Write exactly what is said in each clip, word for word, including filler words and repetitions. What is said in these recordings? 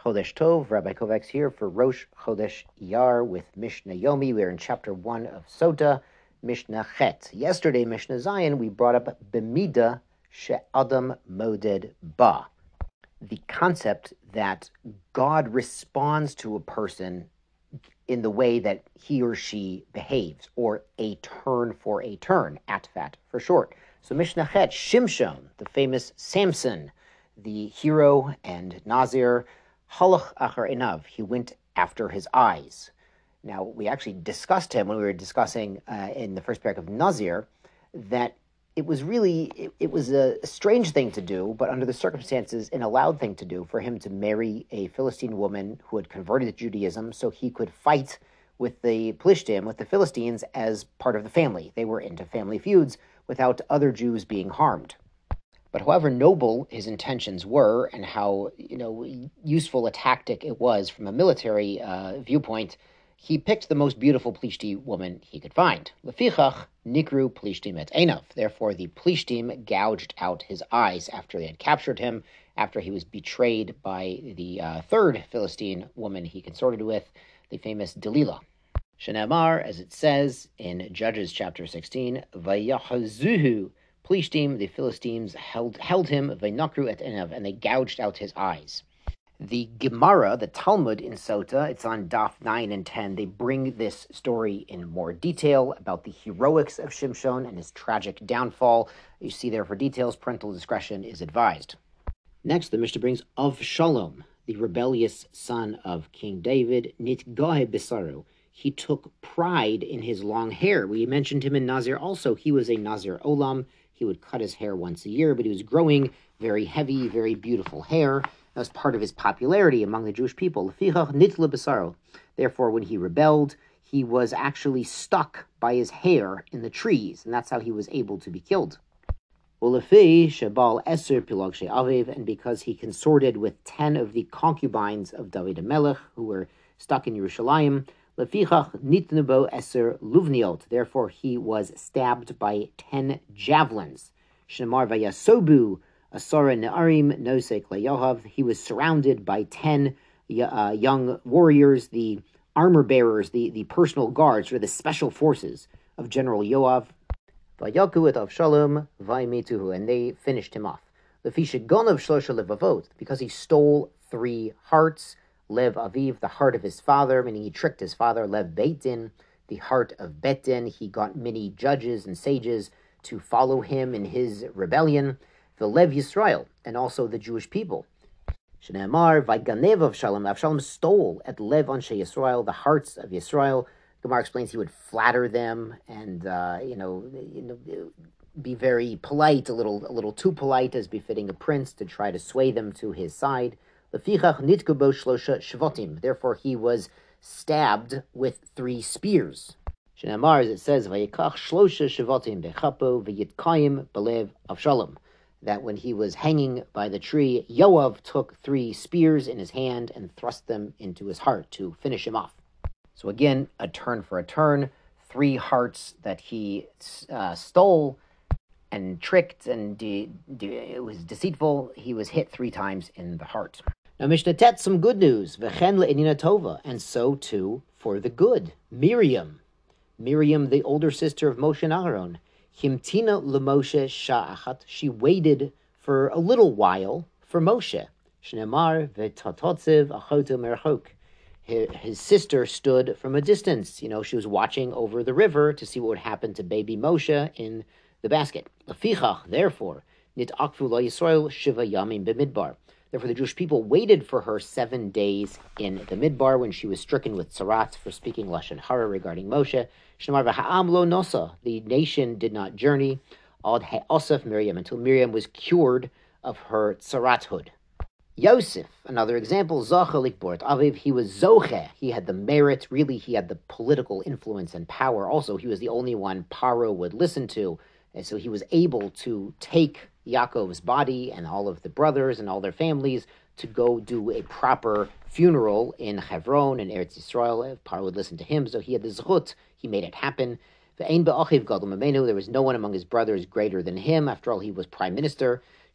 Chodesh Tov, Rabbi Kovacs here for Rosh Chodesh Iyar with Mishnah Yomi. We're in chapter one of Sota, Mishnah Chet. Yesterday, Mishnah Zion, we brought up Bemida She'adam Moded Ba, the concept that God responds to a person in the way that he or she behaves, or a turn for a turn, atfat for short. So Mishnah Chet, Shimshon, the famous Samson, the hero and Nazir, halach achar einav, he went after his eyes. Now, we actually discussed him when we were discussing uh, in the first parak of Nazir, that it was really, it, it was a strange thing to do, but under the circumstances, an allowed thing to do for him to marry a Philistine woman who had converted to Judaism so he could fight with the Plishtim, with the Philistines, as part of the family. They were into family feuds without other Jews being harmed. But however noble his intentions were and how, you know, useful a tactic it was from a military uh, viewpoint, he picked the most beautiful Plishti woman he could find. Lefichach nikru Plishtim et einav. Therefore, the Plishtim gouged out his eyes after they had captured him, after he was betrayed by the uh, third Philistine woman he consorted with, the famous Delilah. Shenemar, as it says in Judges chapter sixteen, Vayachazuhu Plishtim, the Philistines held held him, Vaynakru et einav, and they gouged out his eyes. The Gemara, the Talmud in Sota, it's on Daf nine and ten, they bring this story in more detail about the heroics of Shimshon and his tragic downfall. You see there for details, parental discretion is advised. Next, the Mishnah brings Avshalom, the rebellious son of King David, Nitgahe Bisaru. He took pride in his long hair. We mentioned him in Nazir also. He was a Nazir Olam. He would cut his hair once a year, but he was growing very heavy, very beautiful hair. That was part of his popularity among the Jewish people. Therefore, when he rebelled, he was actually stuck by his hair in the trees, and that's how he was able to be killed. And because he consorted with ten of the concubines of David HaMelech, who were stuck in Yerushalayim, therefore he was stabbed by ten javelins. Shemar vayasobu asara ne'arim nosek layohav. He was surrounded by ten uh, young warriors, the armor bearers, the, the personal guards, or the special forces of General Yoav. Vayaku et Avshalom vaymituhu, and they finished him off. Lefisha gonav shlosha levavot, because he stole three hearts. Lev Aviv, the heart of his father, meaning he tricked his father. Lev Beitin, the heart of Betin. He got many judges and sages to follow him in his rebellion. The Lev Yisrael, and also the Jewish people. Shneamar, Vaiganev Avshalom. Avshalom stole at Lev Anshe Yisrael, the hearts of Yisrael. Gemara explains he would flatter them and, uh, you know, you know, be very polite, a little, a little too polite, as befitting a prince, to try to sway them to his side. Therefore, he was stabbed with three spears. Shenamar, as it says, that when he was hanging by the tree, Yoav took three spears in his hand and thrust them into his heart to finish him off. So again, a turn for a turn, three hearts that he uh, stole and tricked, and de- de- it was deceitful. He was hit three times in the heart. Now, Mishnah Tet, some good news. V'chen le'inina tova, and so too for the good. Miriam, Miriam, the older sister of Moshe and Aaron, himtina leMoshe sha'achat, she waited for a little while for Moshe. Shneimar v'tatotziv achoto merachok. His sister stood from a distance. You know, she was watching over the river to see what would happen to baby Moshe in the basket. Lefichach, therefore, nit'akvu lo Yisrael shiva yamim b'midbar. Therefore, the Jewish people waited for her seven days in the Midbar when she was stricken with tzarat for speaking Lashon Hara regarding Moshe. Shemar v'ha'am lo nosa, the nation did not journey, ad ha'asaf Miriam, until Miriam was cured of her tzarathood. Yosef, another example, Zacha likbort aviv, he was zoche, he had the merit, really he had the political influence and power. Also, he was the only one Paro would listen to, and so he was able to take Yaakov's body and all of the brothers and all their families to go do a proper funeral in Hebron and Eretz Yisrael. If Paro would listen to him, so he had the zchut, he made it happen. There was no one among his brothers greater than him. After all, he was prime minister.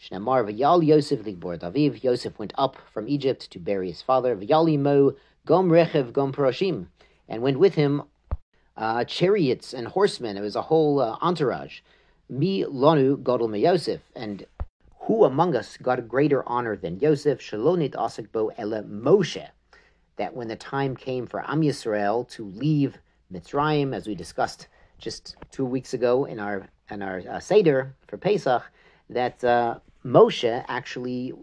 Shnamar v'yal Yosef ligbor Daviv. Yosef went up from Egypt to bury his father. V'yali mo gom rechev gom paroshim, and went with him uh, chariots and horsemen. It was a whole uh, entourage. Mi lonu gadol me Yosef, and who among us got a greater honor than Yosef? Shalonit asik bo ele Moshe. That when the time came for Am Yisrael to leave Mitzrayim, as we discussed just two weeks ago in our in our uh, Seder for Pesach, that uh, Moshe actually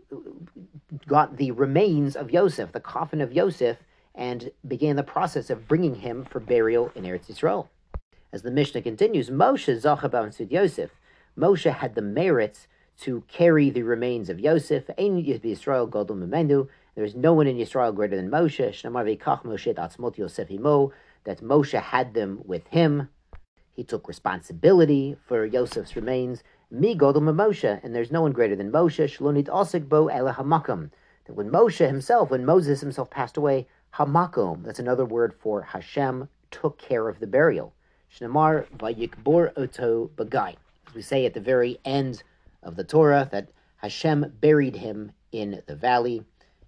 got the remains of Yosef, the coffin of Yosef, and began the process of bringing him for burial in Eretz Yisrael. As the Mishnah continues, Moshe zacha b'amsud Yosef. Moshe had the merits to carry the remains of Yosef. Ein Yisrael gadol mimenu. There is no one in Yisrael greater than Moshe. Shnamar v'ikach Moshe atzmot Yosef imo. That Moshe had them with him. He took responsibility for Yosef's remains. Mi gadol Moshe, and there's no one greater than Moshe. Shlonit asik bo ele hamakom. That when Moshe himself, when Moses himself passed away, hamakom, that's another word for Hashem, took care of the burial. Shnamar vayikbor oto bagai. As we say at the very end of the Torah, that Hashem buried him in the valley.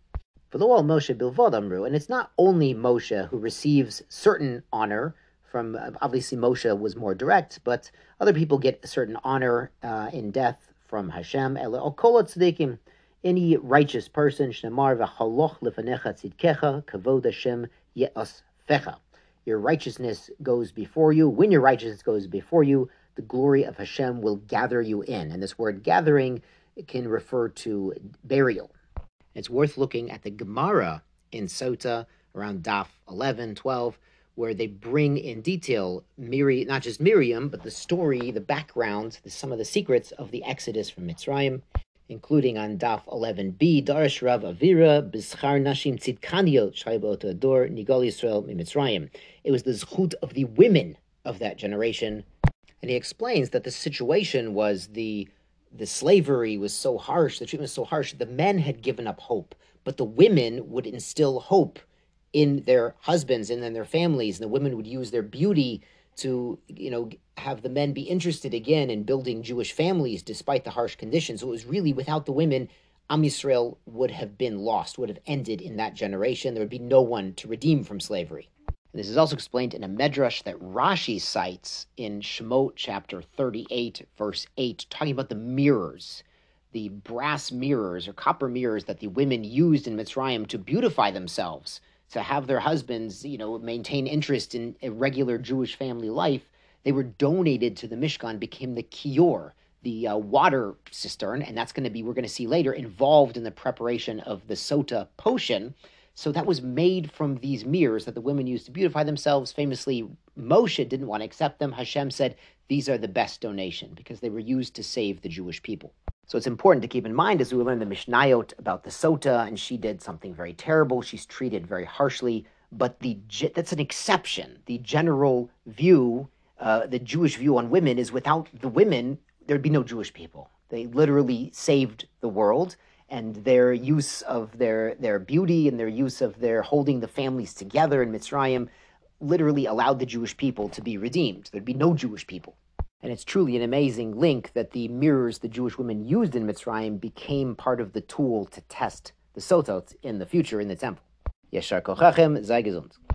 V'lo al Moshe bilvod amru, and it's not only Moshe who receives certain honor from, obviously Moshe was more direct, but other people get a certain honor uh, in death from Hashem. Ela al kol tzadikim, any righteous person, Shnamar v'haloch lefanecha tzidkecha, kavod Hashem ye'asfecha. Your righteousness goes before you. When your righteousness goes before you, the glory of Hashem will gather you in. And this word gathering can refer to burial. It's worth looking at the Gemara in Sota around Daf eleven, twelve, where they bring in detail Miri, not just Miriam, but the story, the background, the, some of the secrets of the Exodus from Mitzrayim, including on Daf eleven b, Darash Rav Avira, B'schar Nashim Tzidkaniot, Shaybot Ador, Nigal Yisrael Mitzrayim. It was the zchut of the women of that generation. And he explains that the situation was the the slavery was so harsh, the treatment was so harsh, the men had given up hope, but the women would instill hope in their husbands and in their families, and the women would use their beauty to, you know, have the men be interested again in building Jewish families despite the harsh conditions. So it was really, without the women, Am Yisrael would have been lost, would have ended in that generation. There would be no one to redeem from slavery. This is also explained in a medrash that Rashi cites in Shemot chapter thirty-eight, verse eight, talking about the mirrors, the brass mirrors or copper mirrors that the women used in Mitzrayim to beautify themselves, to have their husbands, you know, maintain interest in a regular Jewish family life. They were donated to the Mishkan, became the kior, the uh, water cistern, and that's going to be, we're going to see later, involved in the preparation of the sota potion. So that was made from these mirrors that the women used to beautify themselves. Famously, Moshe didn't want to accept them. Hashem said, these are the best donation, because they were used to save the Jewish people. So it's important to keep in mind as we learn the Mishnayot about the Sota, and she did something very terrible. She's treated very harshly, but the that's an exception. The general view, uh, the Jewish view on women is without the women, there'd be no Jewish people. They literally saved the world, and their use of their, their beauty and their use of their holding the families together in Mitzrayim literally allowed the Jewish people to be redeemed. There'd be no Jewish people. And it's truly an amazing link that the mirrors the Jewish women used in Mitzrayim became part of the tool to test the sotot in the future in the temple. Yeshar kochachem, sei gesund.